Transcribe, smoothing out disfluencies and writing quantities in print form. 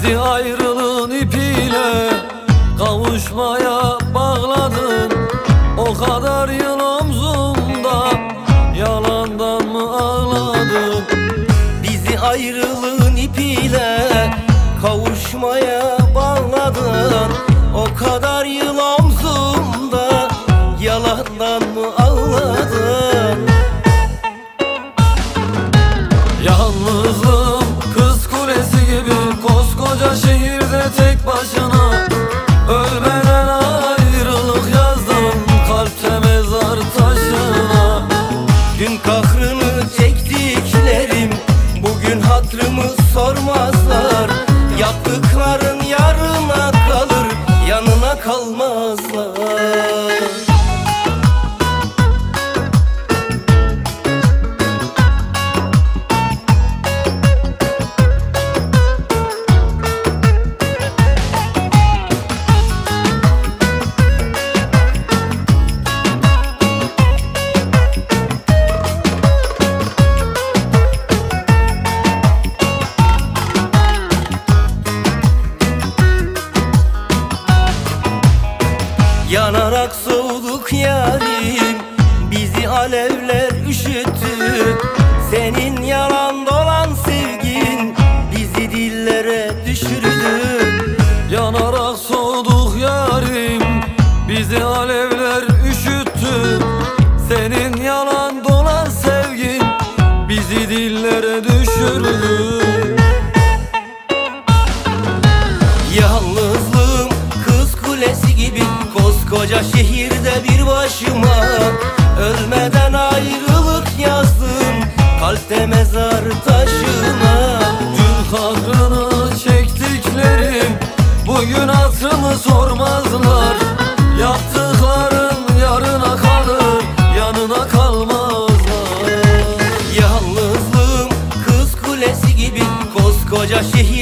Bizi ayrılığın ipiyle kavuşmaya bağladın. O kadar yıl omzumda yalandan mı ağladın? Bizi ayrılığın ipiyle kavuşmaya bağladın. O kadar yıl omzumda yalandan mı ağladın? Yalnızlığım kız kulesi gibi koskoca şehirde tek başına. Ölmeden ayrılık yazdım kalpte mezar taşına. Dün kahrını çektiklerim bugün hatırımı sormazlar. Yaptıkların yarına kalır, yanına kalmazlar. Yanarak soğuduk yarim, bizi alevler üşüttü. Senin yalan dolan sevgin bizi dillere düşürdü. Yanarak soğuduk yarim, bizi alevler üşüttü. Senin yalan dolan sevgin bizi dillere düşürdü. Yalnızlığım kız kulesi gibi koskoca şehirde bir başıma. Ölmeden ayrılık yazdım kalpte mezar taşına. Dün kahrını çektiklerim bugün hatırımı sormazlar. Yaptıkların yarına kalır, yanına kalmazlar. Yalnızlığım kız kulesi gibi koskoca şehir